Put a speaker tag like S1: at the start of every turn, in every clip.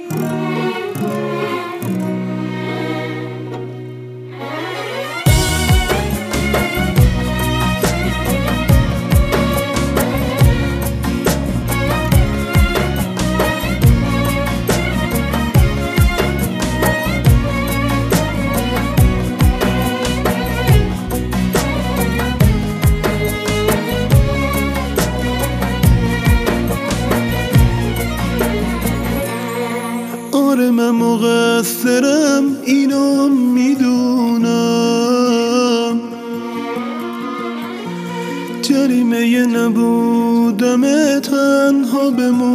S1: آره من مقصرم، اینو میدونم. جریمه نبودم تنها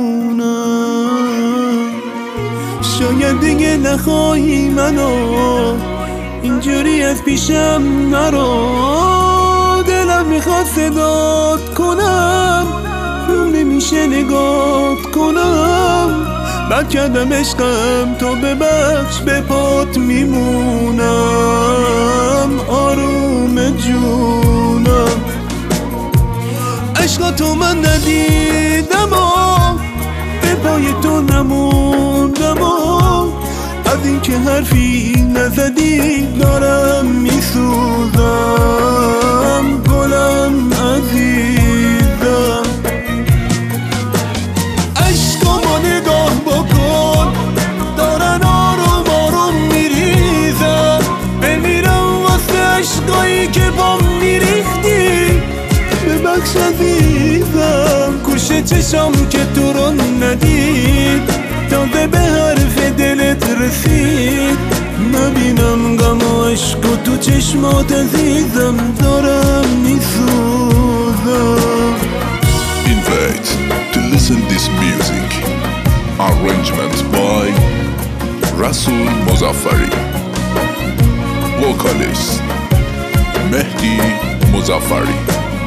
S1: بمونم. شاید دیگه نخواهی منو اینجوری از پیشم نرو. دلم میخواد صدات کنم، رو نمیشه نگات کنم. بد کردم عشقم، تو ببخش، به پات میمونم. آروم جونم، عشق تو من ندیدم و به پای تو نموندم و از این که حرفی نزدی دارم میسوزم. گلم عزیزم، عشقامو نگاه بکن، دارن آروم آروم میریزن. بمیرم واسه عشقایی که بام میریختی. ببخش عزیزم، گوشه چشم که تو رو ندید، تازه به حرف دلت رسید. نبینم غم و عشق و تو چشمات عزیزم، دارم میسوزم.
S2: Invite to listen this music. Arrangement by Rasul Mozaffari. Vocalist Mehdi Mozaffari.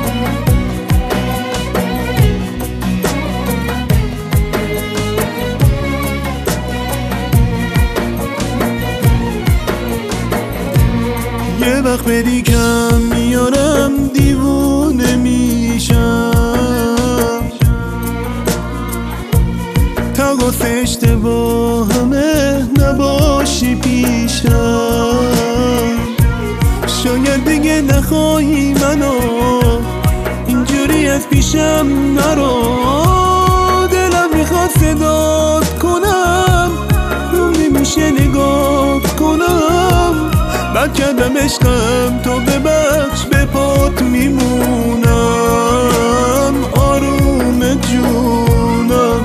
S1: یه وقت بدی کم میارم، دیوونه میشم. تقاس اشتباهمه، نباشی پیشم. شاید دیگه نخواهی منو اینجوری از پیشم نرو. دلم میخواد صدات کنم، رو نمیشه نگات کنم. بد کردم عشقم، تو ببخش، به پات میمونم. آروم جونم،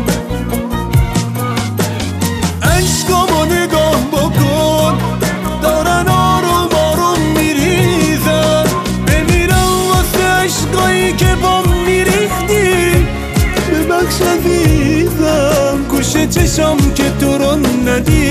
S1: عشقامو نگاه بکن، دارن آروم آروم میریزن. بمیرم واسه عشقایی که بام میریختی. ببخش عزیزم، گوشه چشم که تو رو ندید،